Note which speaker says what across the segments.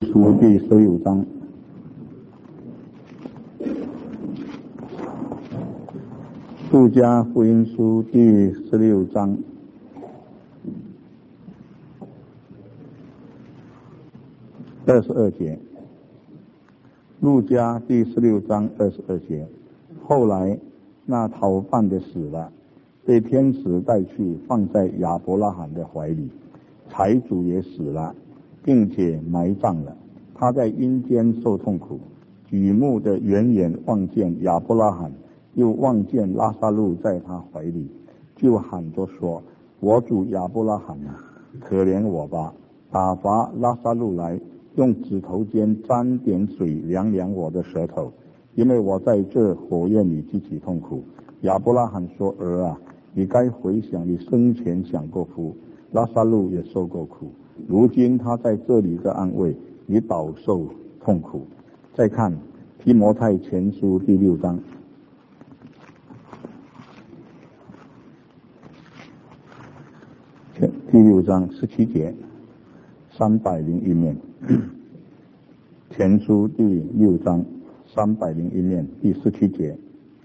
Speaker 1: 书第16章。路加福音书第16章22节。路加第16章22节。后来那逃犯的死了，被天使带去放在亚伯拉罕的怀里，财主也死了，并且埋葬了。他在阴间受痛苦，举目的远远望见亚伯拉罕，又望见拉撒路在他怀里，就喊着说：我主亚伯拉罕啊，可怜我吧，打发拉撒路来，用指头尖沾点水凉凉我的舌头，因为我在这火焰里极其痛苦。亚伯拉罕说：儿啊，你该回想你生前享过福，拉撒路也受过苦，如今他在这里的安慰，你饱受痛苦。再看提摩太前书第6章。第6章17节，301面。前书第6章301面第17节。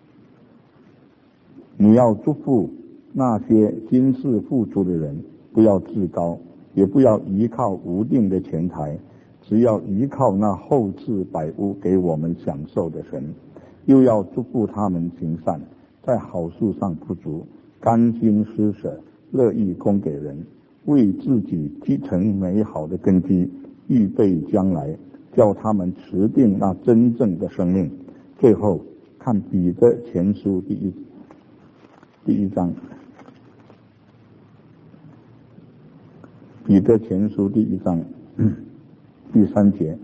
Speaker 1: 你要祝福那些今世富足的人，不要自高，也不要依靠无定的钱财，只要依靠那厚赐百物给我们享受的神。又要祝福他们行善，在好处上不足，甘心施舍，乐意供给人，为自己积成美好的根基，预备将来，叫他们持定那真正的生命。最后看彼得前书第一章。彼得前书第1章第3节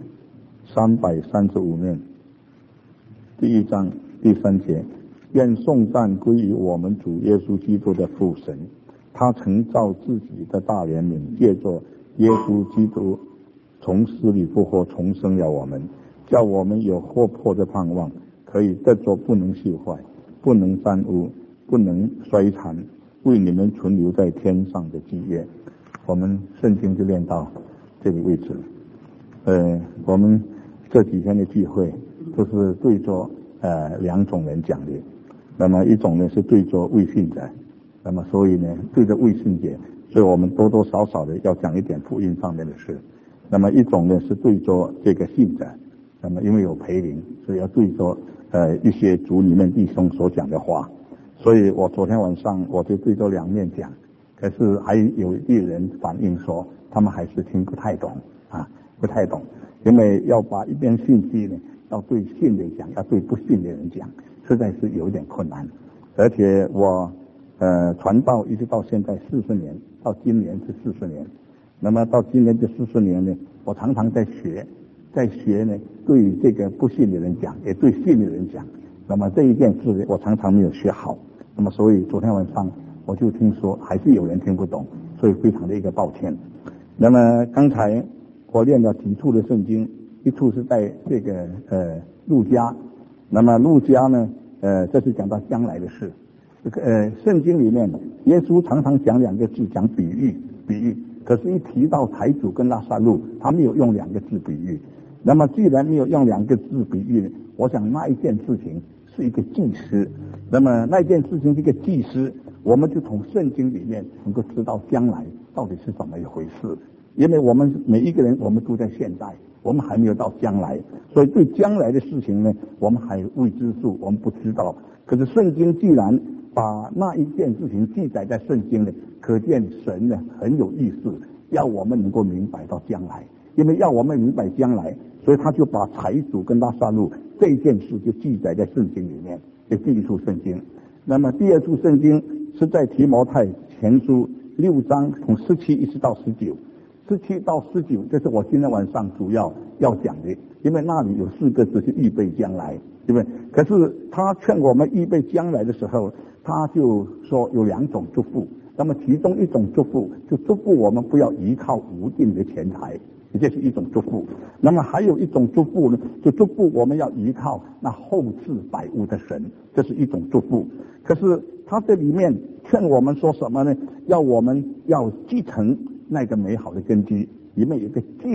Speaker 1: ，335面。第1章第3节。愿颂赞归于我们主耶稣基督的父神，他曾照自己的大怜悯，借着耶稣基督从死里复活，重生了我们，叫我们有活泼的盼望，可以得着不能朽坏、不能沾污、不能衰残，为你们存留在天上的基业。我们圣经就念到这个位置。我们这几天的聚会都是对着两种人讲的。那么一种呢是对着未信者，那么所以呢对着未信者，所以我们多多少少的要讲一点福音方面的事。那么一种呢是对着这个信者，那么因为有培灵，所以要对着一些主里面弟兄所讲的话。所以我昨天晚上我就对着两面讲，可是还有一人反映说他们还是听不太懂不太懂，因为要把一边信息呢要对信的讲，要对不信的人讲，实在是有点困难。而且我传道一直到现在40年，到今年是40年。那么到今年这40年呢，我常常在学呢，对这个不信的人讲，也对信的人讲。那么这一件事呢，我常常没有学好。那么所以昨天晚上我就听说还是有人听不懂，所以非常的一个抱歉。那么刚才我念了几处的圣经，一处是在这个路加。那么路加呢这是讲到将来的事。圣经里面耶稣常常讲2个字，讲比喻，可是一提到财主跟拉撒路，他没有用2个字比喻。那么既然没有用2个字比喻，我想那一件事情是一个祭司。那么那件事情这个祭司，我们就从圣经里面能够知道将来到底是怎么一回事。因为我们每一个人，我们都在现在，我们还没有到将来，所以对将来的事情呢，我们还未知数，我们不知道。可是圣经既然把那一件事情记载在圣经里，可见神呢很有意思，要我们能够明白到将来。因为要我们明白将来，所以他就把财主跟拉撒路这件事就记载在圣经里面，这第一处圣经。那么第二处圣经是在提摩太前书6章从17一直到19，17到19，这是我今天晚上主要讲的。因为那里有4个字是预备将来，对不对？可是他劝我们预备将来的时候，他就说有2种祝福。那么其中一种祝福就祝福我们不要依靠无定的钱财，这是一种祝福。那么还有一种祝福呢，就祝福我们要依靠那厚赐百物的神，这是一种祝福。可是他这里面劝我们说什么呢？要我们要继承那个美好的根基，里面有一个继字，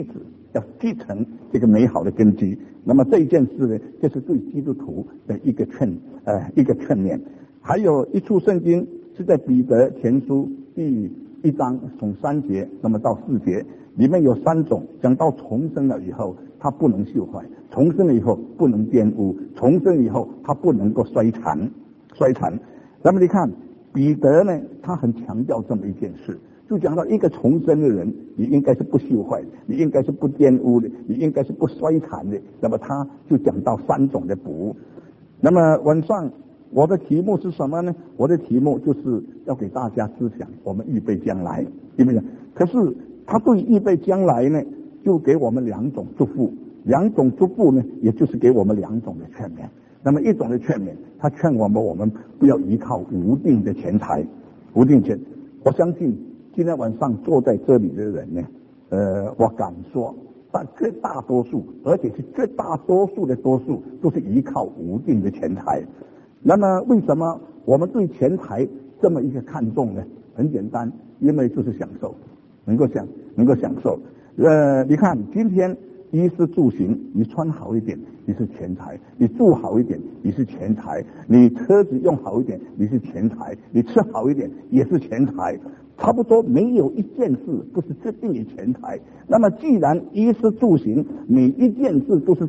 Speaker 1: 要继承这个美好的根基。那么这一件事呢，就是对基督徒的一个劝勉。还有一处圣经是在彼得前书第1章从3节那么到4节，里面有3种讲到重生了以后他不能朽坏，重生了以后不能玷污，重生以后他不能够衰残。那么你看彼得呢，他很强调这么一件事，就讲到一个重生的人，你应该是不朽坏的，你应该是不玷污的，你应该是不衰残的。那么他就讲到3种的补。那么晚上我的题目是什么呢？我的题目就是要给大家思想我们预备将来，对不对？可是他对预备将来呢，就给我们2种祝福，2种祝福呢，也就是给我们2种的劝勉。那么一种的劝勉，他劝我们不要依靠无定的钱财，无定钱。我相信今天晚上坐在这里的人呢，我敢说，但绝大多数，而且是绝大多数的多数，都是依靠无定的钱财。那么为什么我们对钱财这么一个看重呢？很简单，因为就是享受，能够享受。你看今天衣食住行，你穿好一点，你是钱财；你住好一点，你是钱财；你车子用好一点，你是钱财；你吃好一点，也是钱财。差不多没有一件事不是决定于钱财。那么既然衣食住行每一件事都是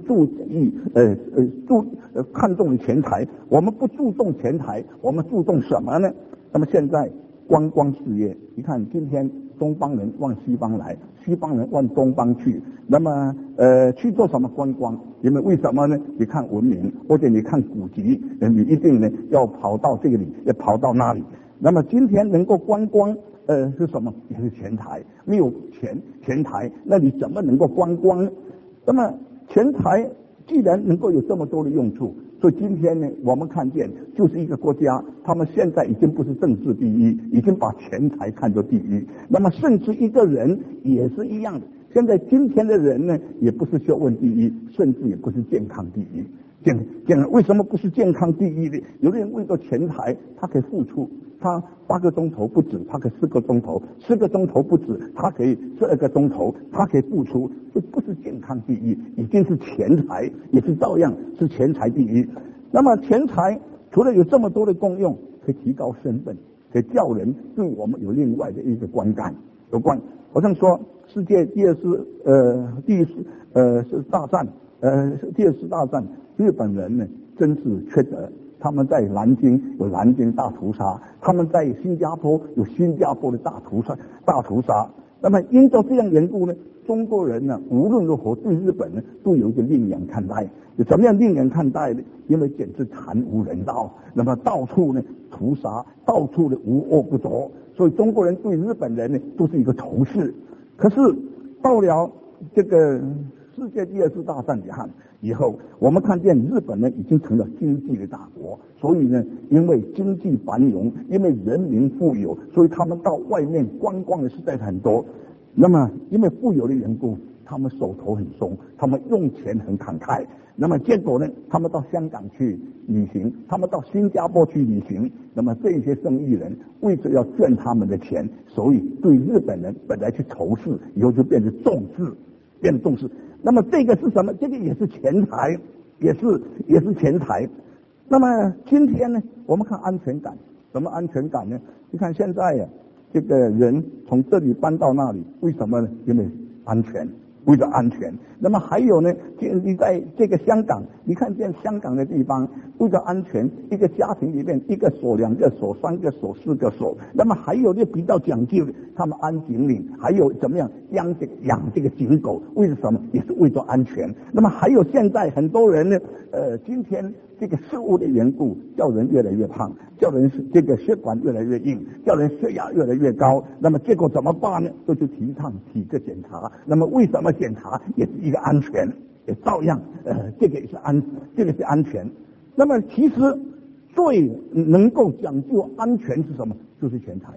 Speaker 1: 看重于钱财，我们不注重钱财，我们注重什么呢？那么现在观光事业，你看今天东方人往西方来，西方人往东方去，那么去做什么观光？因为为什么呢？你看文明，或者你看古籍，你一定呢要跑到这里，要跑到那里。那么今天能够观光是什么？也是钱财。没有钱财，那你怎么能够观光呢？那么钱财既然能够有这么多的用处，所以今天呢，我们看见就是一个国家，他们现在已经不是政治第一，已经把钱财看作第一。那么甚至一个人也是一样的，现在今天的人呢，也不是学问第一，甚至也不是健康第一。为什么不是健康第一呢？有的人为了钱财，他可以付出，他8个钟头不止，他可以4个钟头，4个钟头不止，他可以12个钟头，他可以付出，这不是健康第一，已经是钱财，也是照样是钱财第一。那么钱财除了有这么多的功用，可以提高身份，可以叫人对我们有另外的一个观感。好像说世界第二次大战，日本人呢真是缺德。他们在南京有南京大屠杀，他们在新加坡有新加坡的大屠杀。那么因着这样缘故呢，中国人呢无论如何对日本呢都有一个另眼看待。怎么样另眼看待呢？因为简直惨无人道，那么到处呢屠杀，到处的无恶不作，所以中国人对日本人呢都是一个仇视。可是到了这个世界第2次大战以后，我们看见日本呢已经成了经济的大国，所以呢，因为经济繁荣，因为人民富有，所以他们到外面观光的实在很多。那么因为富有的缘故，他们手头很松，他们用钱很慷慨。那么结果呢，他们到香港去旅行，他们到新加坡去旅行，那么这些生意人为着要赚他们的钱，所以对日本人本来去仇视，以后就变成重视。那么这个是什么？这个也是钱财，也是钱财。那么今天呢，我们看安全感，什么安全感呢？你看现在这个人从这里搬到那里，为什么呢？因为安全，为了安全。那么还有呢，你在这个香港，你看见香港的地方，为了安全，一个家庭里面1个锁、2个锁、3个锁、4个锁。那么还有的比较讲究的，他们安警岭，还有怎么样养这个警狗，为了什么？也是为了安全。那么还有现在很多人呢，今天这个食物的缘故，叫人越来越胖，叫人这个血管越来越硬，叫人血压越来越高。那么结果怎么办呢？就提倡体格检查。那么为什么检查？也是一个安全，也照样这个是安全。那么其实最能够讲究安全是什么？就是钱财。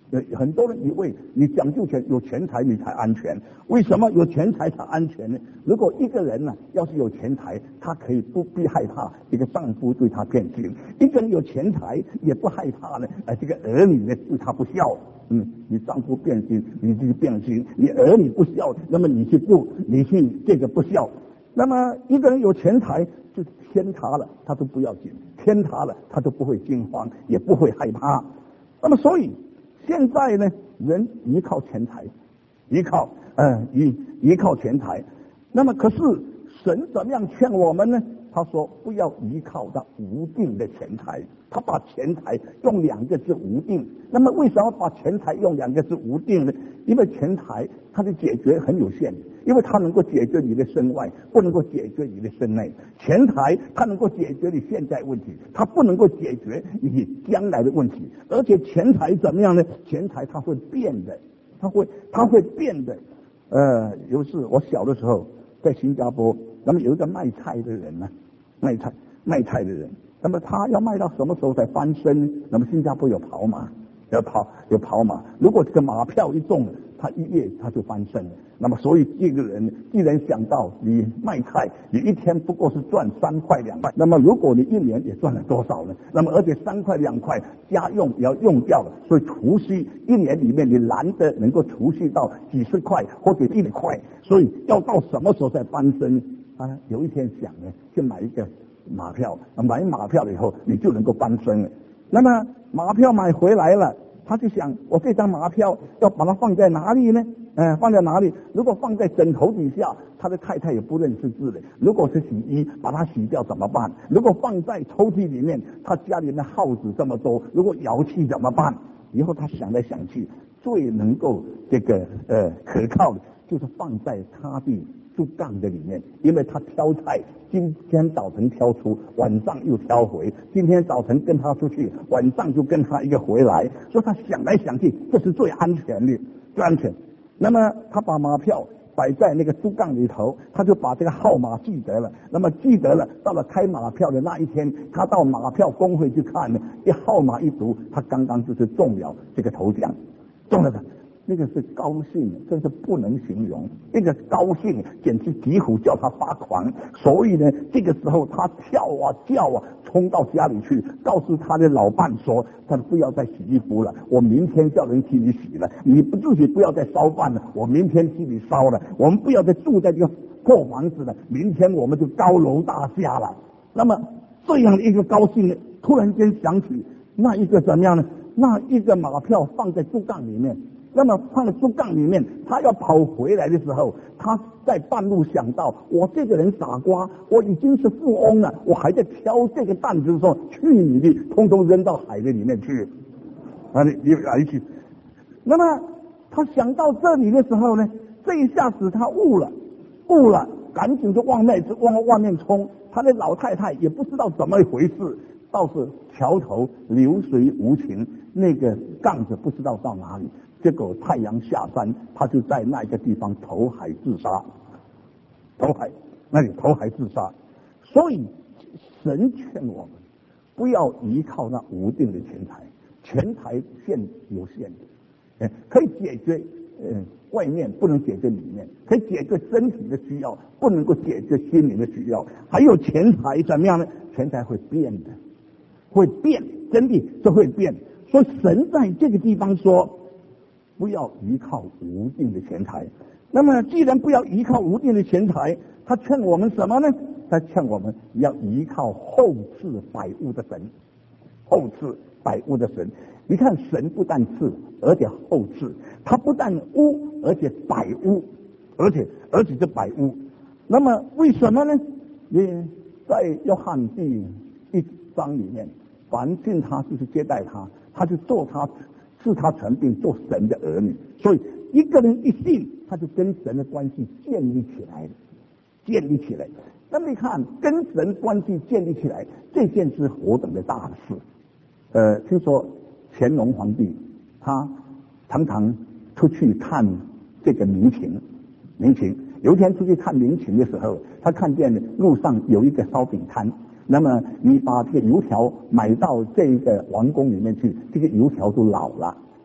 Speaker 1: 很多人以为你讲究有钱财你才安全，为什么有钱财才安全呢？如果一个人呢，要是有钱财，他可以不必害怕这个丈夫对他变心；一个人有钱财也不害怕呢，这个儿女呢对他不孝。你丈夫变心，你自己变心；你儿女不孝，那么你去这个不孝。那么一个人有钱财，就天塌了他都不要紧，天塌了他都不会惊慌，也不会害怕。那么所以现在呢，人依靠钱财，依靠钱财。那么可是神怎么样劝我们呢？他说不要依靠那无定的钱财，他把钱财用2个字无定。那么为什么把钱财用2个字无定呢？因为钱财它的解决很有限，因为它能够解决你的身外，不能够解决你的身内。钱财它能够解决你现在问题，它不能够解决你将来的问题。而且钱财怎么样呢？钱财它会变的，它会变的。有一次我小的时候在新加坡，那么有一个卖菜的人呢，卖菜的人，那么他要卖到什么时候才翻身？那么新加坡有跑马，有跑马，如果这个马票一中，他1月他就翻身了。那么所以这个人既然想到你卖菜，你一天不过是赚3块2块，那么如果你1年也赚了多少呢？那么而且3块2块家用也要用掉了，所以储蓄1年里面你难得能够储蓄到几十块或者100块，所以要到什么时候才翻身？有一天想呢，去买一个马票，买马票了以后你就能够翻身了。那么马票买回来了，他就想我这张马票要把它放在哪里呢？放在哪里？如果放在枕头底下，他的太太也不认识字的。如果是洗衣，把它洗掉怎么办？如果放在抽屉里面，他家里面耗子这么多，如果摇气怎么办？以后他想来想去，最能够可靠的就是放在他的竹杠的里面，因为他挑菜，今天早晨挑出，晚上又挑回，今天早晨跟他出去，晚上就跟他一个回来，所以他想来想去，这是最安全的，最安全。那么他把马票摆在那个竹杠里头，他就把这个号码记得了。那么记得了，到了开马票的那一天，他到马票公会去看呢，号码一读，他刚刚就是中了这个头奖，中了的。那个是高兴，真是不能形容。那个高兴简直几乎叫他发狂。所以呢，这个时候他跳啊叫啊，冲到家里去，告诉他的老伴说：“他不要再洗衣服了，我明天叫人替你洗了。你自己不要再烧饭了，我明天替你烧了。我们不要再住在这个破房子了，明天我们就高楼大厦了。”那么这样的一个高兴呢，突然间想起那一个怎么样呢？那一个马票放在竹杠里面。那么放在竹杠里面，他要跑回来的时候，他在半路想到，我这个人傻瓜，我已经是富翁了，我还在挑这个担子的时候，去你的，通通扔到海的里面去，你来去。那么他想到这里的时候呢，这一下子他悟了，赶紧就往外面冲。他的老太太也不知道怎么一回事，倒是桥头流水无情，那个杠子不知道到哪里。结果太阳下山，他就在那个地方投海自杀，投海自杀。所以神劝我们不要依靠那无定的钱财，钱财有限的，可以解决外面，不能解决里面，可以解决身体的需要，不能够解决心灵的需要。还有钱财怎么样呢？钱财会变的，会变，真的这会变。所以神在这个地方说，不要依靠无定的钱财。那么既然不要依靠无定的钱财，他劝我们什么呢？他劝我们要依靠厚赐百物的神，厚赐百物的神。你看神不但赐，而且厚赐，他不但物，而且百物，而且这百物。那么为什么呢？你在约翰第1章里面，凡信他就是接待他，他就做他是他权柄，做神的儿女。所以一个人一信，他就跟神的关系建立起来。那么你看，跟神关系建立起来，这件是何等的大事。听说乾隆皇帝他常常出去看这个民情。有一天出去看民情的时候，他看见路上有一个烧饼摊，那么你把这个油条买到这个王宫里面去，这个油条都老了，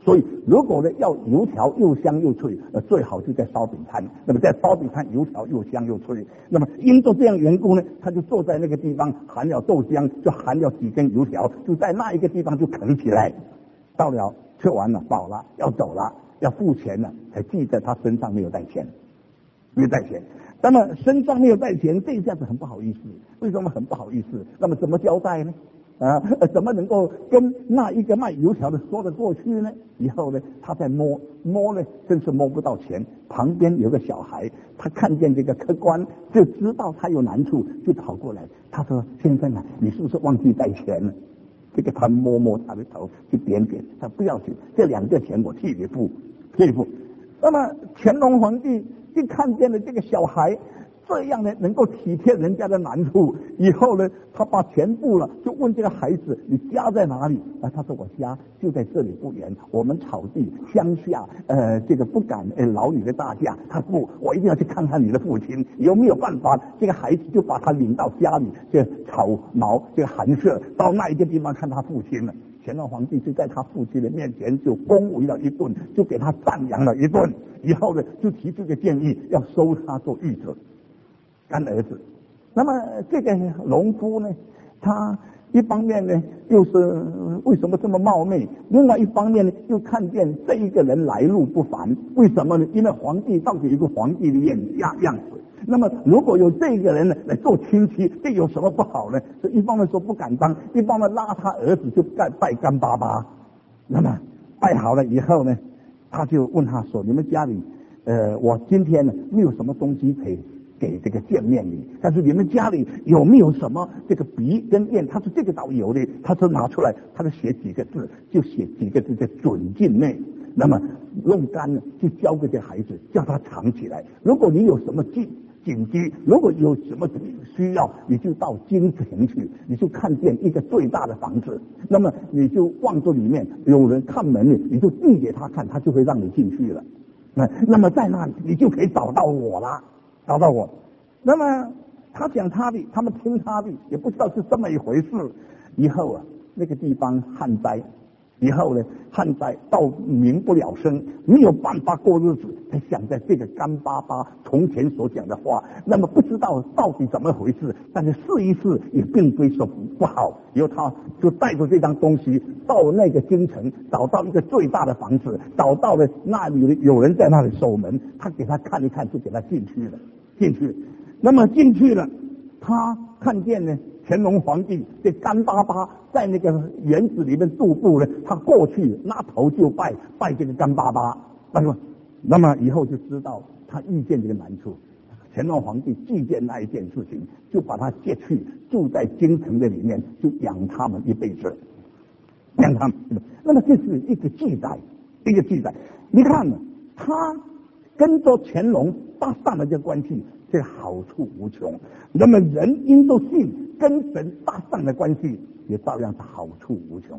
Speaker 1: 所以如果呢要油条又香又脆，最好就在烧饼摊。那么在烧饼摊油条又香又脆，那么因着这样缘故呢，他就坐在那个地方，含了豆浆，就含了几根油条，就在那一个地方就啃起来。到了吃完了饱了要走了，要付钱了，才记得他身上没有带钱，没有带钱。那么身上没有带钱，这一下子很不好意思。为什么很不好意思？那么怎么交代呢？怎么能够跟那一个卖油条的说得过去呢？以后呢，他在摸呢，真是摸不到钱。旁边有个小孩，他看见这个客官，就知道他有难处，就跑过来。他说：“先生啊，你是不是忘记带钱了？”这个他摸他的头，就点点，他不要紧，这2个钱我替你付，替你付。那么乾隆皇帝一看见了这个小孩这样呢，能够体贴人家的难处，以后呢，他把钱付了，就问这个孩子：“你家在哪里？”他说：“我家就在这里不远，我们草地乡下，这个不敢劳你的大驾。他不，我一定要去看看你的父亲，有没有办法？”这个孩子就把他领到家里，这草茅这个寒舍，到那一个地方看他父亲了。乾隆皇帝就在他父亲的面前就恭维了一顿，就给他赞扬了一顿，以后呢，就提出个建议，要收他做御者。干儿子。那么这个农夫呢，他一方面呢就是为什么这么冒昧，另外一方面呢又看见这一个人来路不凡。为什么呢？因为皇帝到底有一个皇帝的样子，那么如果有这个人呢来做亲戚，这有什么不好呢？这一方面说不敢当，一方面拉他儿子就拜干爸爸。那么拜好了以后呢，他就问他说：“你们家里我今天呢没有什么东西可以给这个见面礼，但是你们家里有没有什么这个笔跟砚？”他说：“这个倒有的。”他说拿出来，他就写几个字，就写几个字叫准进内。那么弄干了就交给这孩子，叫他藏起来。如果你有什么紧急，如果有什么需要，你就到京城去，你就看见一个最大的房子，那么你就望着里面有人看门呢，你就递给他看，他就会让你进去了。那么在那里你就可以找到我了。找到我。那么他讲他的，他们听他的，也不知道是这么一回事。以后啊，那个地方旱灾，以后呢，旱灾到民不聊生，没有办法过日子，才想在这个干巴巴从前所讲的话。那么不知道到底怎么回事，但是试一试也并非说不好。以后他就带着这张东西到那个京城，找到一个最大的房子，找到了那里有人在那里守门，他给他看一看，就给他进去了。那么进去了，他看见呢乾隆皇帝这干巴巴在那个园子里面踱步呢，他过去拿头就拜这个干巴巴。那么以后就知道他遇见这个难处。乾隆皇帝记见那一件事情，就把他接去住在京城的里面，就养他们一辈子，养他们。那么这是一个记载。你看呢，他跟着乾隆搭上了这个关系，这个好处无穷。那么人因着信跟神搭上的关系，也照样是好处无穷，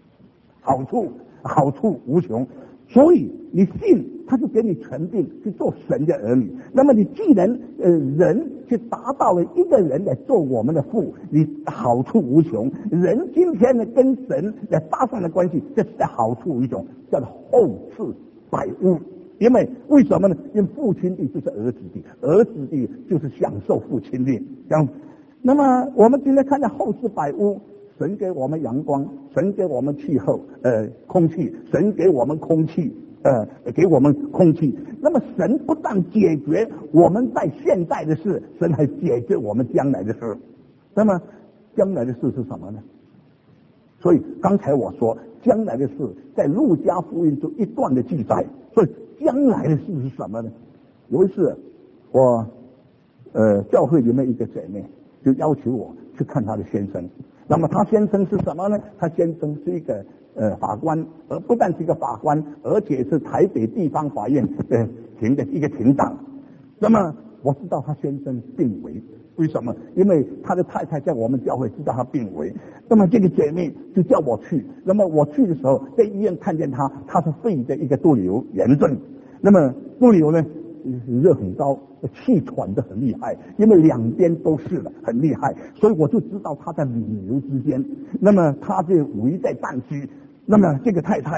Speaker 1: 好处无穷。所以你信，他就给你权柄去做神的儿女。那么你既然人去达到了一个人来做我们的父，你好处无穷。人今天呢跟神来搭上的关系，这是好处无穷，叫做后赐百物。因为为什么呢？因为父亲的就是儿子的，儿子的就是享受父亲的。这样，那么我们今天看到后赐百物，神给我们阳光，神给我们气候，空气，神给我们空气，给我们空气。那么神不但解决我们在现在的事，神还解决我们将来的事。那么将来的事是什么呢？所以刚才我说将来的事在路加福音中一段的记载。所以将来的事是什么呢？有一次我教会里面一个姐妹就要求我去看她的先生。那么她先生是什么呢？她先生是一个法官，而不但是一个法官，而且是台北地方法院庭的一个庭长。那么我知道她先生病危，为什么？因为他的太太在我们教会知道他病危，那么这个姐妹就叫我去。那么我去的时候，在医院看见他是肺的一个毒瘤炎症。那么毒瘤呢，热很高，气喘得很厉害，因为两边都是了，很厉害。所以我就知道他在弥留之间。那么他就危在旦夕。那么这个太太呢，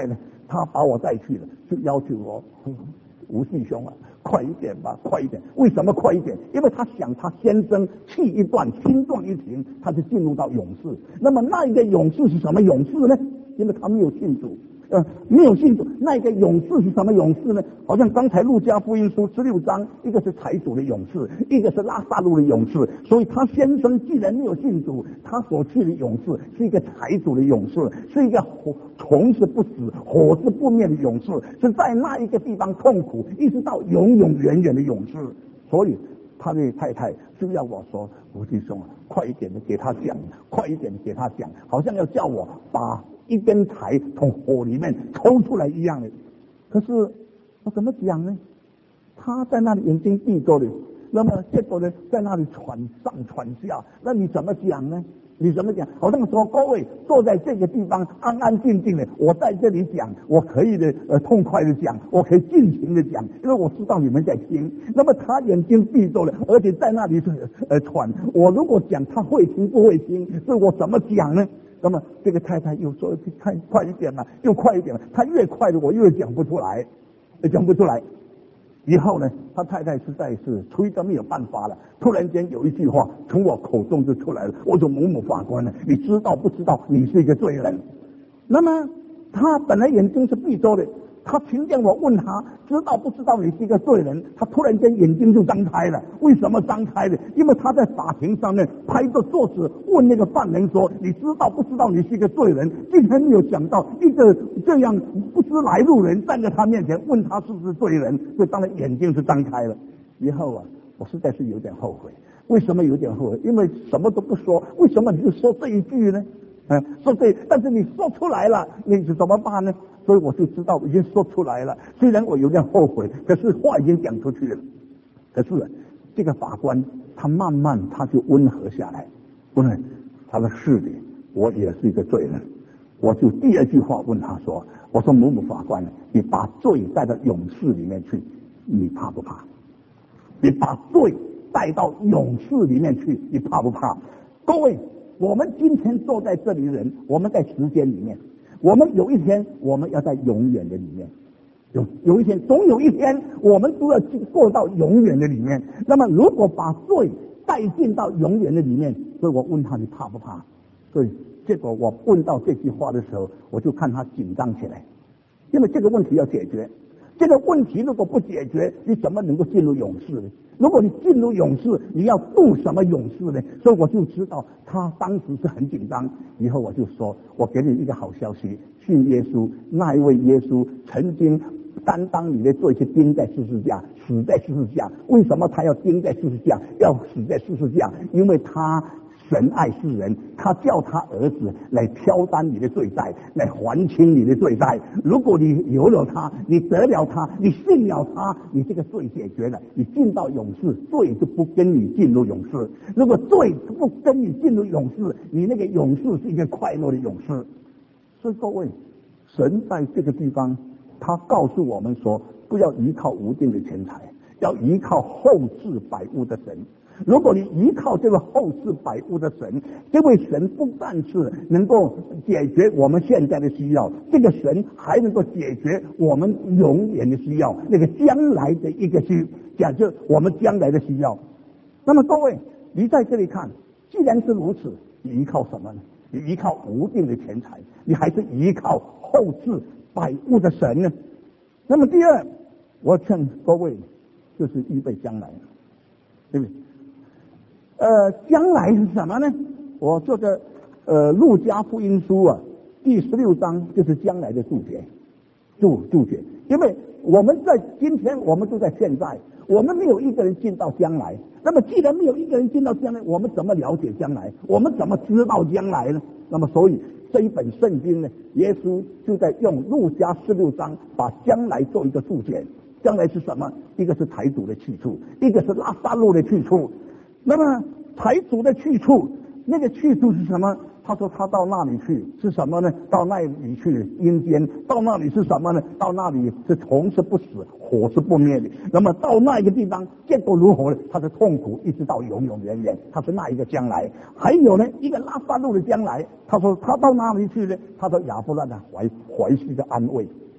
Speaker 1: 他把我带去了，就要求我吴弟兄啊，快一点吧，快一点。为什么快一点？因为他想他先生气一断，心断一停，他就进入到勇士。那么那一个勇士是什么勇士呢？因为他没有信主。没有信主，那一个勇士是什么勇士呢？好像刚才路加福音书16章，一个是财主的勇士，一个是拉撒路的勇士。所以他先生既然没有信主，他所去的勇士是一个财主的勇士，是一个虫是不死，火是不灭的勇士，是在那一个地方痛苦，一直到永永远远的勇士。所以他的太太就要我说，吴弟兄，快一点的给他讲，快一点的给他讲，好像要叫我把一根柴从火里面抽出来一样的。可是我怎么讲呢？他在那里眼睛闭着的，那么结果呢，在那里喘上喘下，那你怎么讲呢？你怎么讲？好像说各位坐在这个地方安安静静的，我在这里讲，我可以的痛快的讲，我可以尽情的讲，因为我知道你们在听。那么他眼睛闭着了，而且在那里喘，我如果讲他会听不会听，所以我怎么讲呢？那么这个太太又说快一点了，又快一点了，他越快的我越讲不出来，讲不出来。以后呢，他太太实在是催得没有办法了，突然间有一句话从我口中就出来了，我说某某法官呢，你知道不知道你是一个罪人？那么他本来眼睛是闭着的，他听见我问他知道不知道你是一个罪人，他突然间眼睛就张开了。为什么张开了？因为他在法庭上面拍着桌子问那个犯人说，你知道不知道你是一个罪人？竟然没有想到一个这样不知来路人站在他面前问他是不是罪人，所以当然眼睛是张开了。以后啊，我实在是有点后悔。为什么有点后悔？因为什么都不说，为什么你就说这一句呢？说对，但是你说出来了，你是怎么办呢？所以我就知道已经说出来了，虽然我有点后悔，可是话已经讲出去了。可是这个法官他慢慢他就温和下来，他说是的，我也是一个罪人。我就第二句话问他说，我说某某法官，你把罪带到勇士里面去，你怕不怕？你把罪带到勇士里面去，你怕不怕？各位，我们今天坐在这里的人，我们在时间里面，我们有一天我们要在永远的里面，有一天，总有一天我们都要过到永远的里面。那么如果把罪带进到永远的里面，所以我问他你怕不怕？所以结果我问到这句话的时候，我就看他紧张起来，因为这个问题要解决。这个问题如果不解决，你怎么能够进入勇士呢？如果你进入勇士，你要渡什么勇士呢？所以我就知道他当时是很紧张。以后我就说，我给你一个好消息，信耶稣，那一位耶稣曾经担当你的罪，去钉在十字架，死在十字架。为什么他要钉在十字架，要死在十字架？因为他神爱世人，他叫他儿子来挑担你的罪债，来还清你的罪债。如果你有了他，你得了他，你信了他，你这个罪解决了，你进到勇士，罪就不跟你进入勇士。如果罪不跟你进入勇士，你那个勇士是一个快乐的勇士。所以各位，神在这个地方他告诉我们说，不要依靠无定的钱财，要依靠厚赐百物的神。如果你依靠这个厚赐百物的神，这位神不但是能够解决我们现在的需要，这个神还能够解决我们永远的需要，那个将来的一个假设我们将来的需要。那么各位，你在这里看，既然是如此，你依靠什么呢？你依靠无定的钱财，你还是依靠厚赐百物的神呢？那么第二，我劝各位就是预备将来，对不对？将来是什么呢？我做的路加福音书啊，第16章就是将来的注解，注解。因为我们在今天，我们都在现在，我们没有一个人进到将来。那么既然没有一个人进到将来，我们怎么了解将来？我们怎么知道将来呢？那么所以这一本圣经呢，耶稣就在用路加16章把将来做一个注解。将来是什么？一个是财主的去处，一个是拉撒路的去处。那么财主的去处，那个去处是什么？他说他到那里去是什么呢？到那里去阴间。到那里是什么呢？到那里是虫是不死，火是不灭的。那么到那一个地方，结果如何呢？他的痛苦一直到永永远远，他是那一个将来。还有呢，一个拉撒路的将来。他说他到哪里去呢？他说亚伯拉罕怀膝的安慰。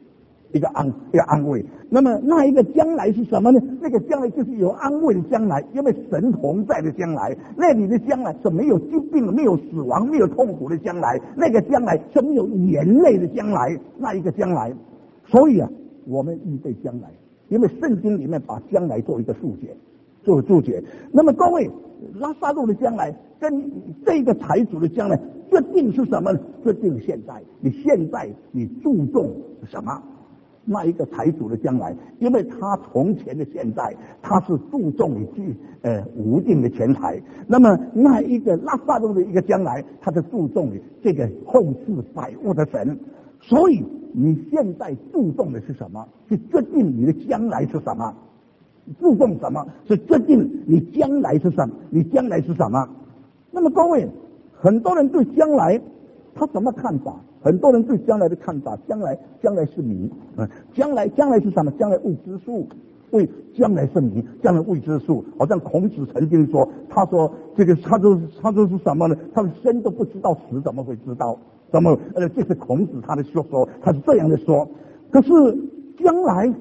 Speaker 1: 一个安慰。那么那一个将来是什么呢？那个将来就是有安慰的将来，因为神同在的将来。那里的将来是没有疾病、没有死亡、没有痛苦的将来，那个将来是没有眼泪的将来，那一个将来。所以啊，我们预备将来，因为圣经里面把将来做一个注解。那么各位，拉撒路的将来跟这个财主的将来决定是什么呢？决定现在你注重什么？那一个财主的将来，因为他从前的现在他是注重你无尽的钱财，那么那一个拉撒路的一个将来，他是注重你这个后世百物的神。所以你现在注重的是什么？是决定你的将来是什么？注重什么？是决定你将来是什么？你将来是什么？那么各位，很多人对将来他什么看法？很多人对将来的看法，将来是谜，将来是什么？将来未知数，将来是谜，将来未知数。好像孔子曾经说，他说这个他说是什么呢？他们生都不知道，死怎么会知道？怎么？这是孔子他的说，他是这样的说。可是将来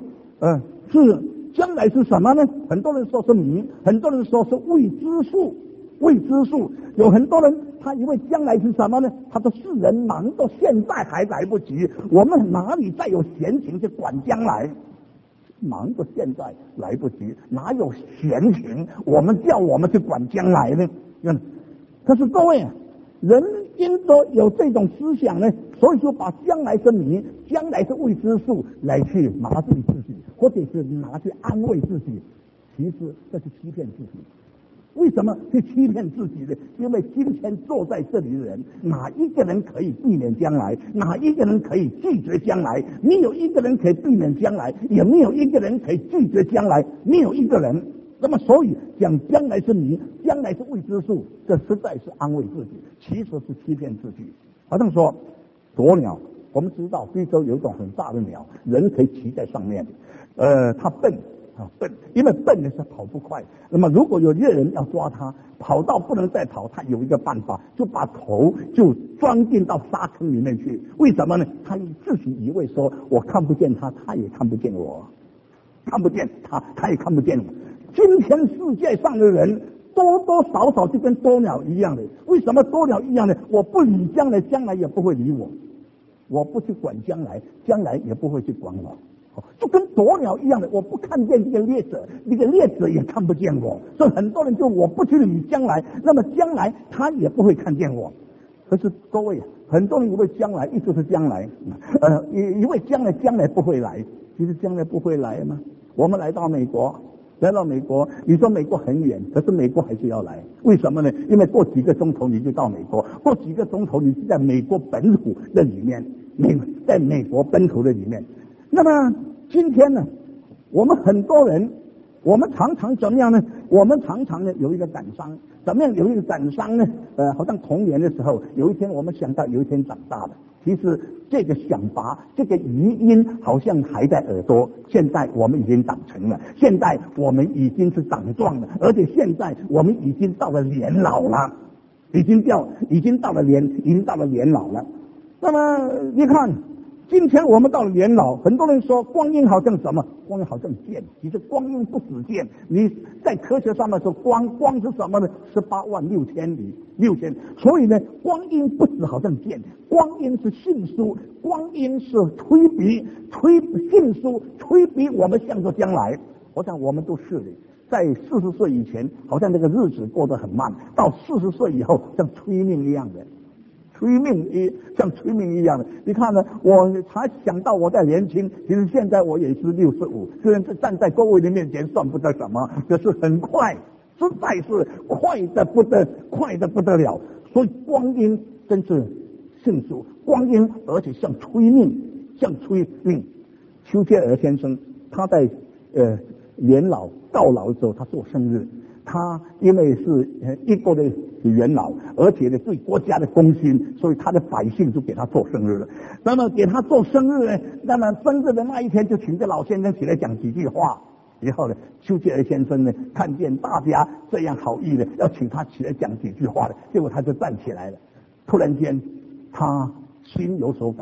Speaker 1: 是什么呢？很多人说是谜，很多人说是未知数。有很多人他以为将来是什么呢？他说世人忙到现在还来不及，我们哪里再有闲情去管将来？忙到现在来不及，哪有闲情？我们去管将来呢？可是各位，人间都有这种思想呢，所以说把将来是谜，将来是未知数来去麻醉自己，或者是拿去安慰自己，其实这是欺骗自己。为什么去欺骗自己呢？因为今天坐在这里的人，哪一个人可以避免将来？哪一个人可以拒绝将来？没有一个人可以避免将来，也没有一个人可以拒绝将来，没有一个人。那么所以讲将来是谜，将来是未知数，这实在是安慰自己，其实是欺骗自己。好像说鸵鸟，我们知道非洲有一种很大的鸟，人可以骑在上面，它笨，因为笨的是跑不快。那么如果有猎人要抓它，跑到不能再跑，他有一个办法，就把头就钻进到沙坑里面去。为什么呢？他自己以为说我看不见他，他也看不见我，看不见他，他也看不见我。今天世界上的人多多少少就跟鸵鸟一样的。为什么鸵鸟一样呢？我不理将来，将来也不会理我；我不去管将来，将来也不会去管我。就跟鸵鸟一样的，我不看见这个猎者，这个猎者也看不见我。所以很多人就我不去理将来，那么将来他也不会看见我。可是各位，很多人以为将来一直是将来，以为将来不会来。其实将来不会来吗？我们来到美国，你说美国很远，可是美国还是要来。为什么呢？因为过几个钟头你就到美国，过几个钟头你是在美国本土的里面，在美国本土的里面。那么今天呢，我们很多人，我们常常怎么样呢？我们常常呢有一个感伤，怎么样有一个感伤呢？好像童年的时候，有一天我们想到有一天长大了，其实这个想法，这个余音好像还在耳朵。现在我们已经长成了，现在我们已经是长壮了，而且现在我们已经到了年老了，已经到了年老了。那么你看。今天我们到了年老，很多人说光阴好像什么？光阴好像箭，其实光阴不止箭。你在科学上面说光是什么呢？186000里，6000。所以呢，光阴不止好像箭，光阴是迅速，光阴是迅速推逼我们向着将来。我想我们都是的。在40岁以前，好像这个日子过得很慢；到40岁以后，像催命一样的。像催命一样的，你看呢？我才想到我在年轻，其实现在我也是65，虽然是站在各位的面前算不得什么，可是很快，实在是快的不得了。所以光阴真是迅速，光阴而且像催命。丘吉尔先生他在到老的时候，他做生日。他因为是一国的元老，而且呢对国家的公心，所以他的百姓就给他做生日了。那么给他做生日呢，那么生日的那一天就请这老先生起来讲几句话。以后呢，丘吉尔先生呢看见大家这样好意的，要请他起来讲几句话的，结果他就站起来了。突然间，他心有所感，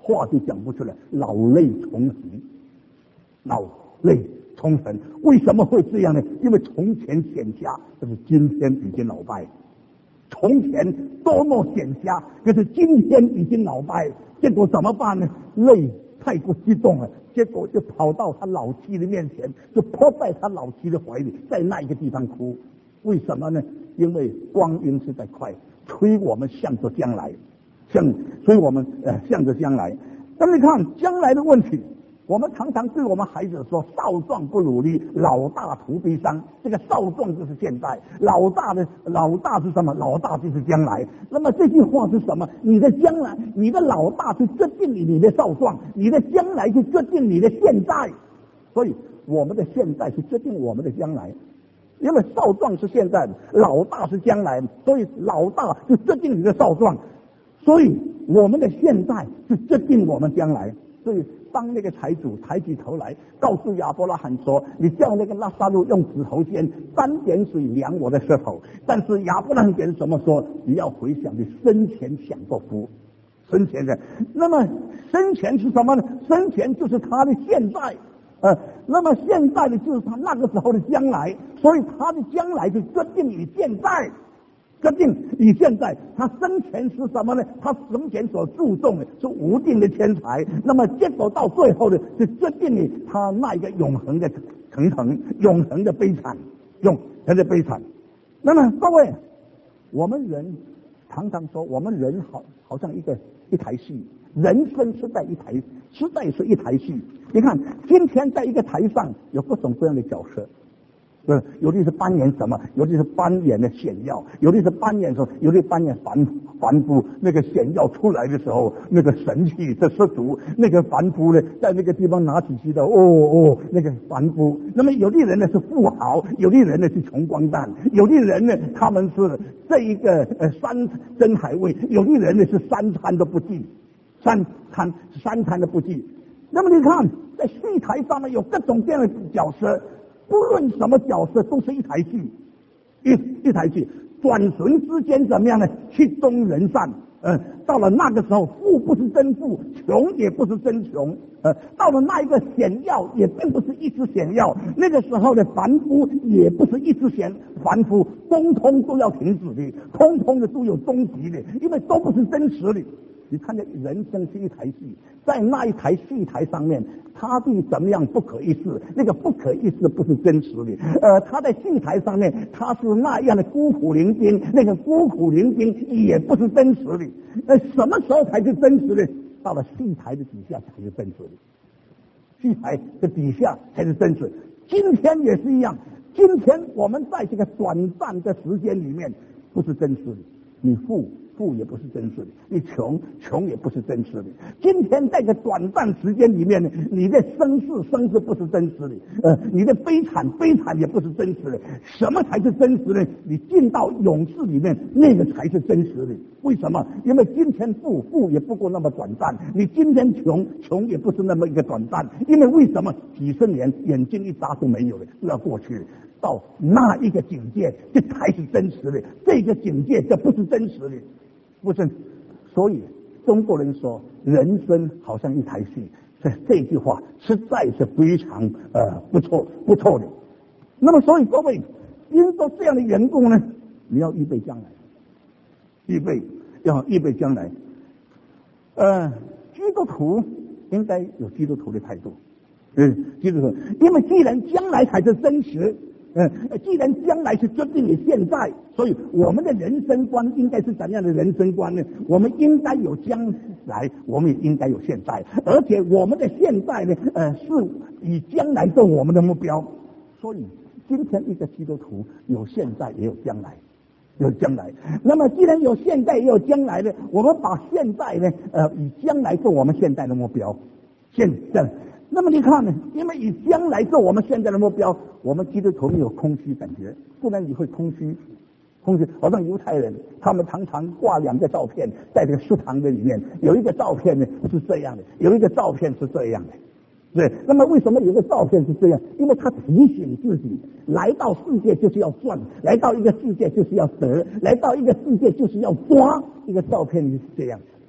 Speaker 2: 话就讲不出来，老泪纵横，老泪纵横。为什么会这样呢？因为从前显瞎，但是今天已经老败。从前多么显瞎，可是今天已经老败。结果怎么办呢？泪太过激动了，结果就跑到他老妻的面前，就扑在他老妻的怀里，在那一个地方哭。为什么呢？因为光阴是在快，催我们向着将来，所以我们向着将来。那么你看将来的问题，我们常常对我们孩子说：少壮不努力，老大徒悲伤。这个少壮就是现在，老大是什么？老大就是将来。那么这句话是什么？你的将来，你的老大就决定你的少壮，你的将来就决定你的现在。所以我们的现在是决定我们的将来。因为少壮是现在的，老大是将来的，所以老大就决定你的少壮，所以我们的现在是决定我们将来。所以当那个财主抬起头来告诉亚伯拉罕说：你叫那个拉撒路用指头尖3点水量我的舌头。但是亚伯拉罕点什么说？你要回想你生前享过福，生前的。那么生前是什么呢？生前就是他的现在。那么现在的就是他那个时候的将来，所以他的将来就决定你现在，决定你现在。他生前是什么呢？他生前所注重的是无定的天才，那么结果到最后呢，就决定你他那一个永恒的腾腾，永恒的悲惨，永恒的悲惨。那么各位，我们人常常说，我们人好像一台戏，人生是在一台戏。你看，今天在一个台上有各种各样的角色，有的是扮演什么，有的是扮演的显耀，有的是扮演凡夫。那个显耀出来的时候，那个神气的十足，那个凡夫呢，在那个地方拿起石头，那个凡夫。那么有的人呢是富豪，有的人呢是穷光蛋，有的人呢他们是这一个山珍海味，有的人呢是三餐都不忌，三餐都不忌。那么你看，在戏台上面有各种各样的角色，不论什么角色都是一台戏，一台戏。转瞬之间怎么样呢？曲终人散。到了那个时候，富不是真富，穷也不是真穷。到了那一个显耀，也并不是一直显耀。那个时候的凡夫也不是一直凡夫，通通都要停止的，通通的都有终极的，因为都不是真实的。你看见人生是一台戏，在那一台戏台上面，他对怎么样不可一世，那个不可一世不是真实的。他在戏台上面，他是那样的孤苦伶仃，那个孤苦伶仃也不是真实的。什么时候才是真实的？到了戏台的底下才是真实的，戏台的底下才是真实。今天也是一样，今天我们在这个短暂的时间里面不是真实的，你富也不是真实的，你穷也不是真实的。今天在这短暂时间里面呢，你的生世不是真实的，你的悲惨也不是真实的。什么才是真实的？你进到永世里面，那个才是真实的。为什么？因为今天富也不过那么短暂，你今天穷也不是那么一个短暂。因为为什么？几十年眼睛一眨都没有了，都要过去。到那一个境界，这才是真实的。这个境界这不是真实的。不是，所以中国人说人生好像一台戏，这句话实在是非常不错的。那么所以各位，因着这样的缘故呢，你要预备将来，要预备将来。基督徒应该有基督徒的态度，基督徒，因为既然将来才是真实。既然将来是决定你现在，所以我们的人生观应该是怎样的人生观呢？我们应该有将来，我们也应该有现在，而且我们的现在呢，是以将来做我们的目标。所以今天一个基督徒有现在也有将来，有将来。那么既然有现在也有将来呢，我们把现在呢，以将来做我们现在的目标，现在。那么你看呢？因为以将来做我们现在的目标，我们基督徒没有空虚感觉，不然你会空虚。好像犹太人，他们常常挂2个照片在这个食堂的里面，有一个照片呢是这样的，有一个照片是这样的。对，那么为什么有个照片是这样？因为他提醒自己，来到世界就是要赚，来到一个世界就是要得，来到一个世界就是要抓。一个照片是这样。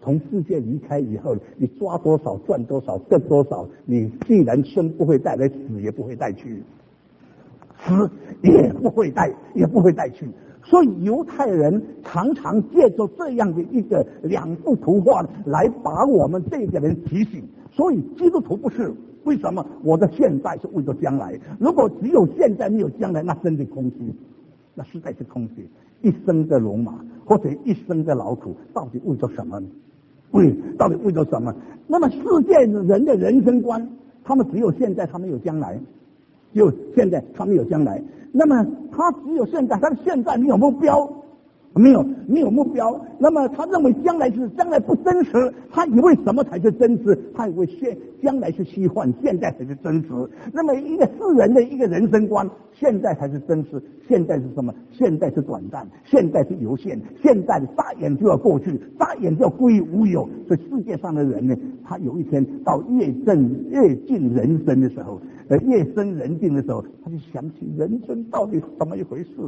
Speaker 2: 从世界离开以后，你抓多少赚多少挣多少，你既然生不会带来，死也不会带去，死也不会带去。所以犹太人常常借着这样的一个两幅图画来把我们这个人提醒。所以基督徒不是，为什么？我的现在是为了将来。如果只有现在没有将来，那真的空虚，那实在是空虚。一生的戎马或者一生的劳苦，到底为了什么呢？到底为了什么？那么世界人的人生观，他们只有现在，他没有将来。就现在他没有将来，那么他只有现在，他的现在没有目标，没有目标。那么他认为将来不真实，他以为什么才是真实？他以为将来是虚幻，现在才是真实。那么一个世人的一个人生观，现在才是真实，现在是什么？现在是短暂，现在是有限，现在眨眼就要过去，眨眼就要归于无有。所以世界上的人呢，他有一天到越近人生的时候，夜深人静的时候，他就想起人生到底是怎么一回事，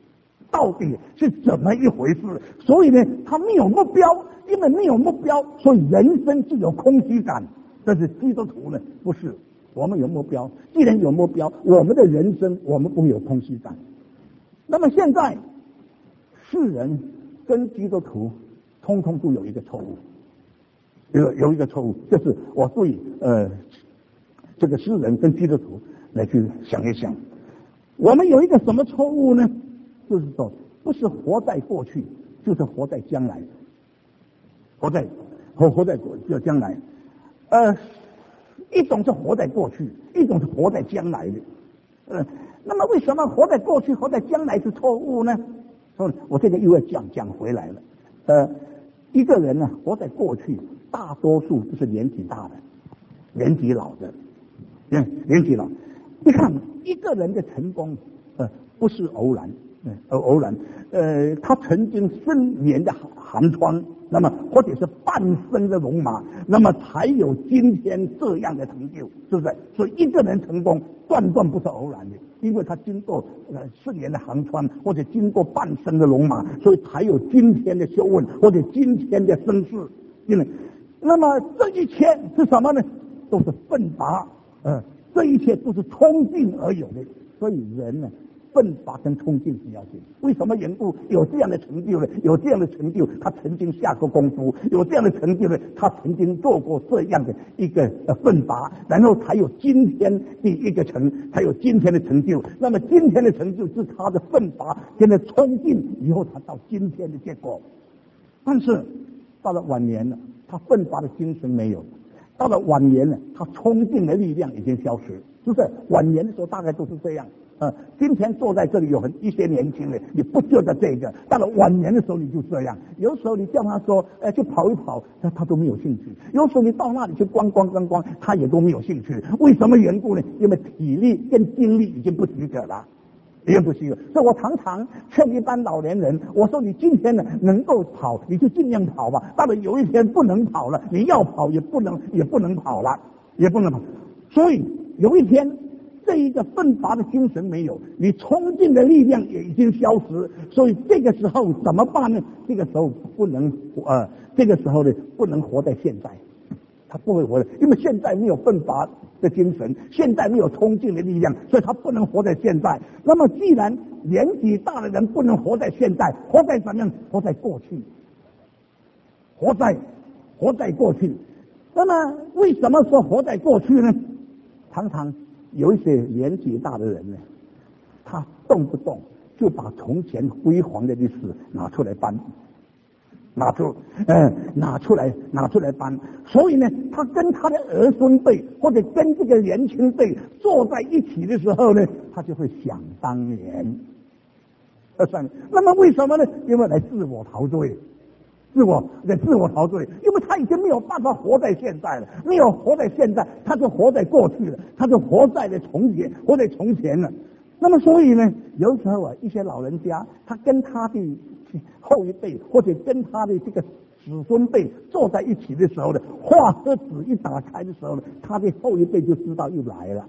Speaker 2: 所以呢，他没有目标，因为没有目标，所以人生就有空虚感。但是基督徒呢，不是，我们有目标，既然有目标，我们的人生我们不会有空虚感。那么现在世人跟基督徒通通都有一个错误，有一个错误，就是我对这个世人跟基督徒来去想一想，我们有一个什么错误呢？就是说，不是活在过去，就是活在将来，活在将来。一种是活在过去，一种是活在将来的。那么为什么活在过去、活在将来是错误呢？我这个又要讲回来了。一个人呢，活在过去，大多数都是年纪大的、年纪老的。年纪老，你看一个人的成功，不是偶然，他曾经10年的寒窗，那么或者是半生的戎马，那么才有今天这样的成就，是不是？所以一个人成功，断不是偶然的，因为他经过4年的寒窗，或者经过半生的戎马，所以才有今天的学问，或者今天的声势。因为，那么这一切是什么呢？都是奋拔。这一切都是冲劲而有的，所以人呢，奋发跟冲劲是要紧。为什么人物有这样的成就呢？有这样的成就，他曾经下过功夫；有这样的成就呢，他曾经做过这样的一个奋发，然后才有今天的一个才有今天的成就。那么今天的成就是他的奋发跟着冲劲以后，他到今天的结果。但是到了晚年了，他奋发的精神没有。到了晚年呢，他冲劲的力量已经消失，是不是？晚年的时候大概都是这样。今天坐在这里有一些年轻人，你不觉得这个？到了晚年的时候你就这样。有时候你叫他说，去跑一跑，他都没有兴趣。有时候你到那里去逛，他也都没有兴趣。为什么缘故呢？因为体力跟精力已经不许可了。也不行，所以我常常劝一般老年人，我说你今天呢能够跑，你就尽量跑吧。到了有一天不能跑了，你要跑也不能跑了，也不能跑。所以有一天这一个奋发的精神没有，你冲劲的力量也已经消失。所以这个时候怎么办呢？这个时候不能不能活在现在。他不会活的，因为现在没有奋发的精神，现在没有冲劲的力量，所以他不能活在现在。那么既然年纪大的人不能活在现在，活在怎么样？活在过去，活在过去。那么为什么说活在过去呢？常常有一些年纪大的人呢，他动不动就把从前辉煌的历史拿出来搬。拿出来搬，所以呢，他跟他的儿孙辈或者跟这个年轻辈坐在一起的时候呢，他就会想当年。那么为什么呢？因为来自我陶醉，因为他已经没有办法活在现在了，没有活在现在，他就活在过去了，他就活在从前了。那么所以呢，有时候一些老人家，他跟他的后一辈或者跟他的这个子孙辈坐在一起的时候呢，话匣子一打开的时候呢，他的后一辈就知道又来了，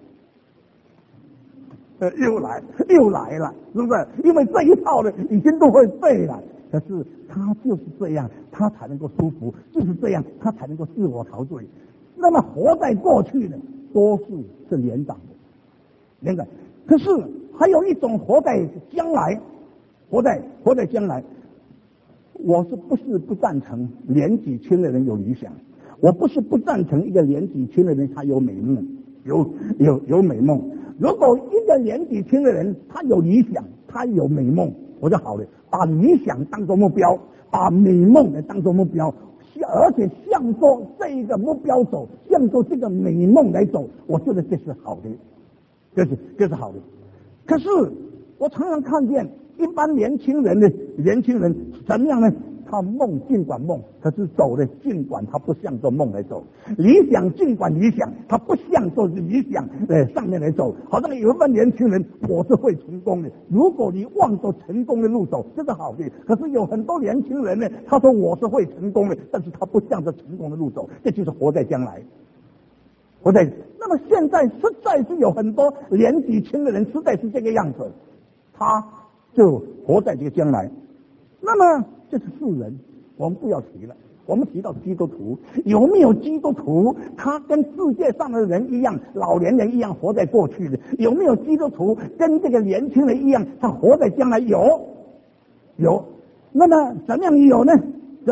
Speaker 2: 又来了，是不是？因为这一套呢已经都会背了， 可是他就是这样，他才能够舒服，就是这样，他才能够自我陶醉。那么活在过去的多数是年长的，年长。可是还有一种活在将来，活在将来。我不是不赞成年纪轻的人有理想，我不是不赞成一个年纪轻的人他有美梦，有美梦。如果一个年纪轻的人他有理想，他有美梦，我就好了。把理想当作目标，把美梦来当作目标，而且向着这一个目标走，向着这个美梦来走，我觉得这是好的，这是好的。可是我常常看见一般年轻人怎么样呢？他梦尽管梦，可是走的尽管他不向着梦来走；理想尽管理想，他不向着理想上面来走。好像有一般年轻人，我是会成功的。如果你望着成功的路走，这是好的。可是有很多年轻人呢，他说我是会成功的，但是他不向着成功的路走，这就是活在将来。那么现在实在是有很多年纪轻的人，实在是这个样子，他就活在这个将来。那么这是世人，我们不要提了。我们提到基督徒，有没有基督徒他跟世界上的人一样，老年人一样活在过去的？有没有基督徒跟这个年轻人一样，他活在将来？有。那么怎么样有呢？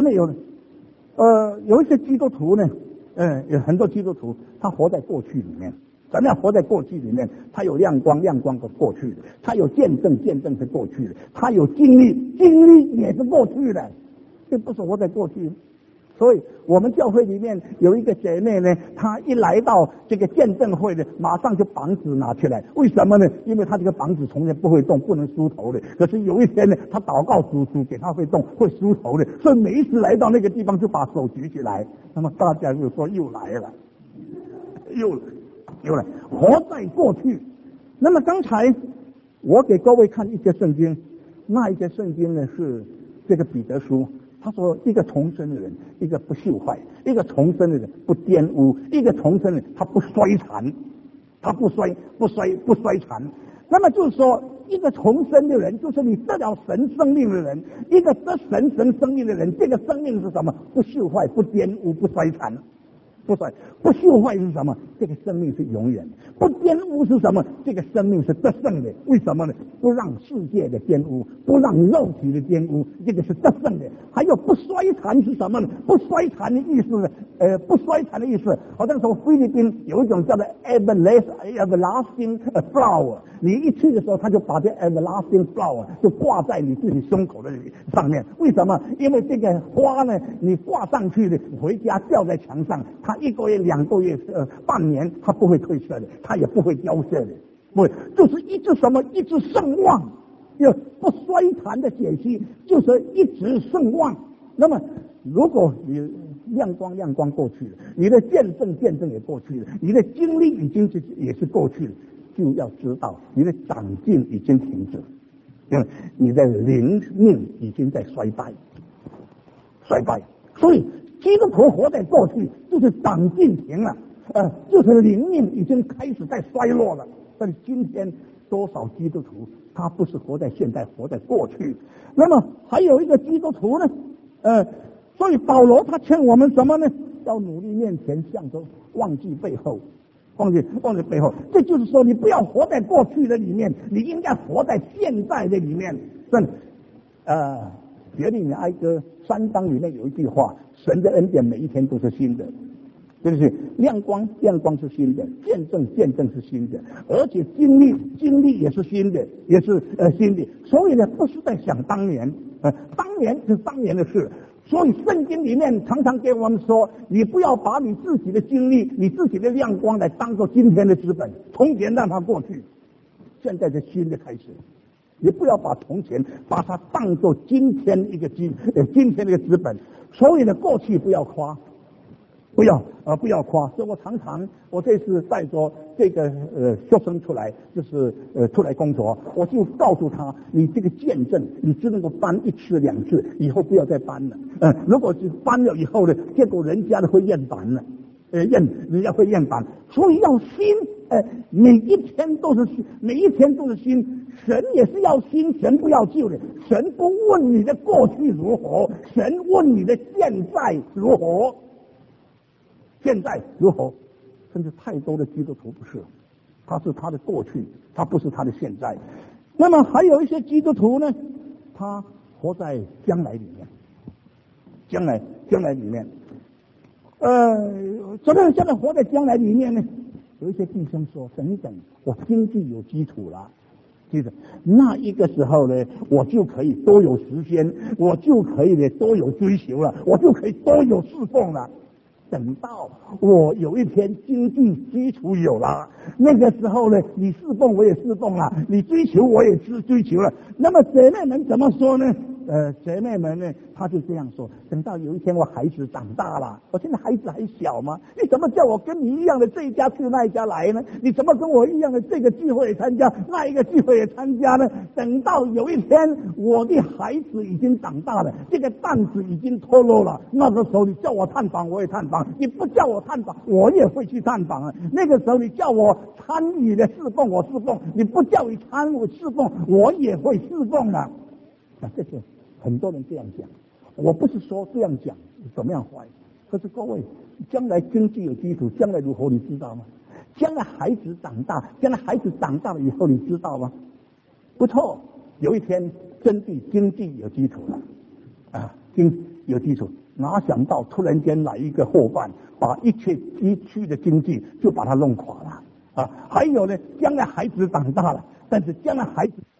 Speaker 2: 有一些基督徒呢，有很多基督徒他活在过去里面。怎么样活在过去里面？他有亮光是过去的；他有见证是过去的；他有经历也是过去的。这不是活在过去。所以我们教会里面有一个姐妹呢，她一来到这个见证会呢，马上就绑子拿起来。为什么呢？因为她这个绑子从来不会动，不能梳头的。可是有一天呢，她祷告主给她会动，会梳头的，所以每一次来到那个地方就把手举起来。那么大家就说又来了，活在过去。那么刚才我给各位看一些圣经，那一些圣经呢是这个彼得书，他说一个重生的人，一个不朽坏；一个重生的人不玷污；一个重生的人他不衰残，他不衰残。那么就是说，一个重生的人，就是你得了神生命的人，一个得神生命的人，这个生命是什么？不朽坏，不玷污，不衰残。不朽坏是什么？这个生命是永远的。不玷污是什么？这个生命是得胜的。为什么呢？不让世界的玷污，不让肉体的玷污，这个是得胜的。还有不衰残是什么呢？不衰残的意思，好像从菲律宾有一种叫做 everlasting flower， 你一去的时候，他就把这 everlasting flower 就挂在你自己胸口的上面。为什么？因为这个花呢，你挂上去的，回家吊在墙上，它1个月、2个月、半年，它不会褪色的，它也不会凋谢的，不会，就是一直盛旺，有不衰残的解析，就是一直盛旺。那么，如果你亮光过去了，你的见证也过去了，你的经历也是过去了，就要知道你的长进已经停止，因为你的灵命已经在衰败。所以基督徒活在过去，就是长进停了，就是灵命已经开始在衰落了。但是今天多少基督徒他不是活在现在，活在过去？那么还有一个基督徒呢，所以保罗他劝我们什么呢？要努力面前，向着忘记背后。这就是说，你不要活在过去的里面，你应该活在现在的里面。耶利米哀歌3章里面有一句话：神的恩典每一天都是新的，对不对？亮光是新的，见证是新的，而且经历也是新的，新的。所以呢，不是在想当年，当年是当年的事。所以圣经里面常常给我们说，你不要把你自己的经历、你自己的亮光来当做今天的资本，从前让它过去，现在是新的开始。你不要把从前把它当作今天一个资本。所以呢，过去不要夸，不要夸。所以我这次带着这个学生出来，就是出来工作，我就告诉他，你这个见证你只能够搬1次2次，以后不要再搬了。如果是搬了以后呢，结果人家会厌烦了，人家会厌烦。所以要新每一天都是新，神也是要新，神不要旧的。神不问你的过去如何，神问你的现在如何。现在如何？甚至太多的基督徒不是，他是他的过去，他不是他的现在。那么还有一些基督徒呢，他活在将来里面，将来里面。怎么样现在活在将来里面呢？有一些弟兄说，等一等，我经济有基础了，记得那一个时候呢，我就可以多有时间，我就可以呢多有追求了，我就可以多有侍奉了。等到我有一天经济基础有了，那个时候呢，你侍奉我也侍奉了，你追求我也追求了。那么姐妹们怎么说呢？姐妹们呢，她就这样说：等到有一天我孩子长大了，我现在孩子还小嘛，你怎么叫我跟你一样的这一家去那一家来呢？你怎么跟我一样的这个聚会也参加，那一个聚会也参加呢？等到有一天我的孩子已经长大了，这个担子已经脱落了，那个时候你叫我探访我也探访，你不叫我探访我也会去探访啊。那个时候你叫我参与的侍奉我侍奉，你不叫你参与侍奉我也会侍奉啊。这是很多人这样讲，我不是说这样讲怎么样坏，可是各位，将来经济有基础，将来如何你知道吗？将来孩子长大了以后你知道吗？不错，有一天真的经济有基础了有基础，哪想到突然间来一个伙伴，把一切急需的经济就把它弄垮了还有呢，将来孩子长大了，但是将来孩子